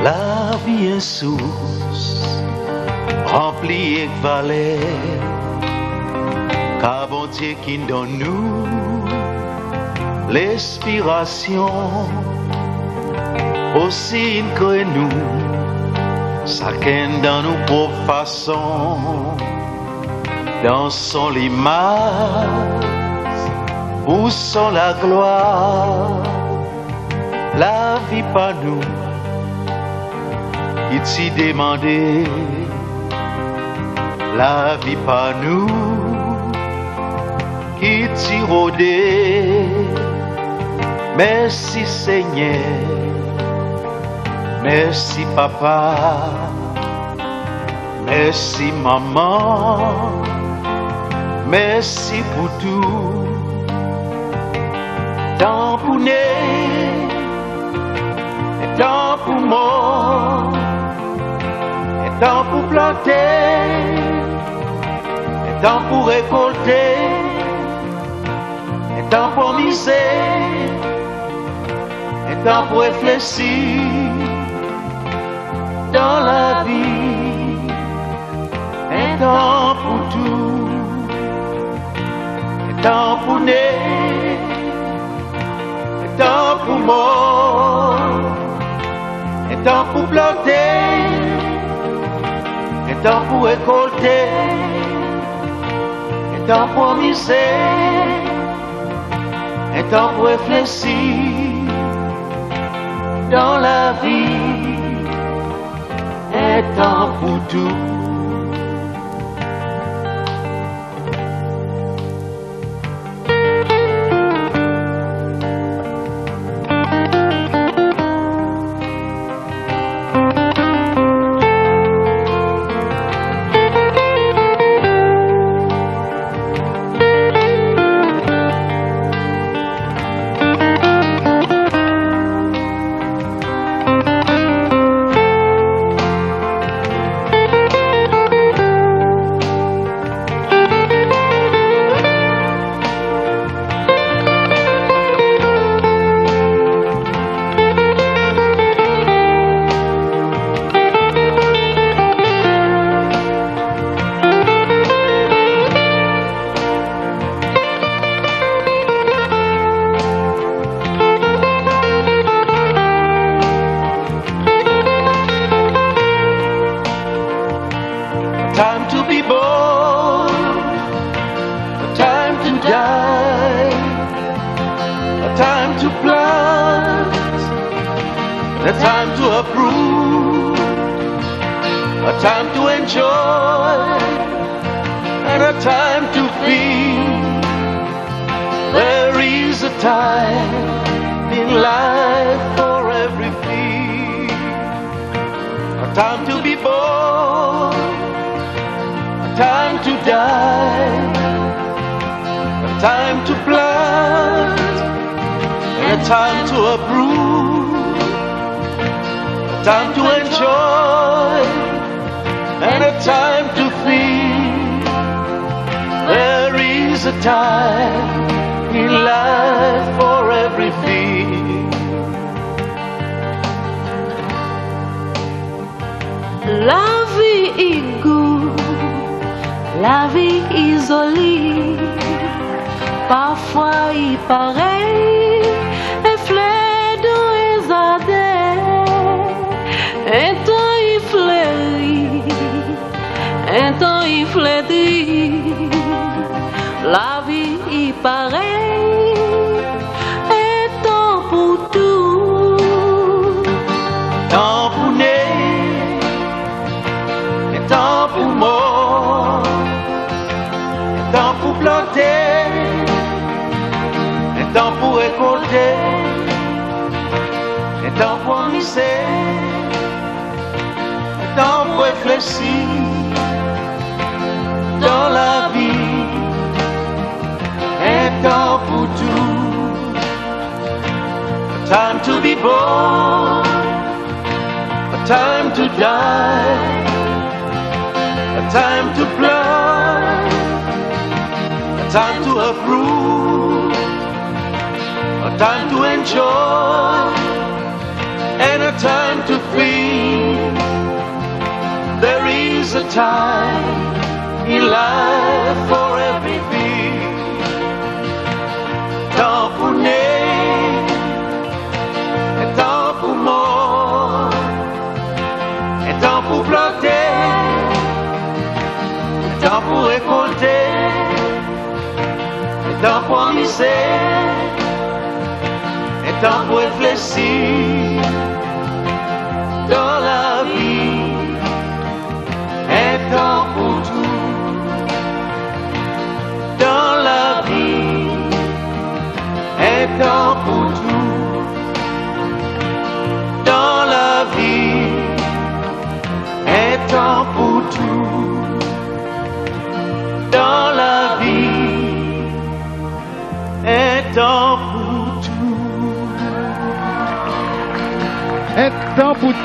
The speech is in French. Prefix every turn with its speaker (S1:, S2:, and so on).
S1: La vie est source, remplie et valée, car bon Dieu qui donne nous l'inspiration, aussi que nous, chacun dans nos propres façons, dans son l'image, où sont la gloire, la vie par nous. Qui t'y demandé la vie par nous, qui t'y rôdé. Merci Seigneur, merci papa, merci maman, merci pour tout. Tant pour naître, tant pour mort, temps pour planter, temps pour récolter, temps pour miser, temps pour réfléchir dans la vie, temps pour tout, temps pour naître, temps pour mort, temps pour planter, temps pour récolter, temps pour miser, temps pour réfléchir dans la vie, temps pour tout. Time to be born, a time to die, a time to plant, a time to uproot, a time to enjoy, and a time to feel. There is a time in life for everything, a time to be born, time to die, a time to plant, and a time to uproot, a time to enjoy, and a time to feel. There is a time in life for everything.
S2: La vie est good. La vie isolée, parfois il paraît efflet de hasard. Un temps il fleurit, un temps il flétrit. La vie il paraît un temps pour tout.
S1: Temps pour naître, un temps pour mort, temps pour planter, un temps pour récolter, un temps pour miser, un temps pour réfléchir dans la vie, un temps pour tout. A time to be born, a time to die, a time to plant, a time to uproot, a time to enjoy, and a time to feel. time in life for every beat. Temps pour naître, et temps pour mort, et temps pour planter, et temps pour récolter, et temps pour misser, et temps pour réfléchir dans la vie. Un temps pour tout dans la vie, un temps pour tout dans la vie, un temps pour tout dans la vie, un temps pour tout.
S3: Un temps pour tout.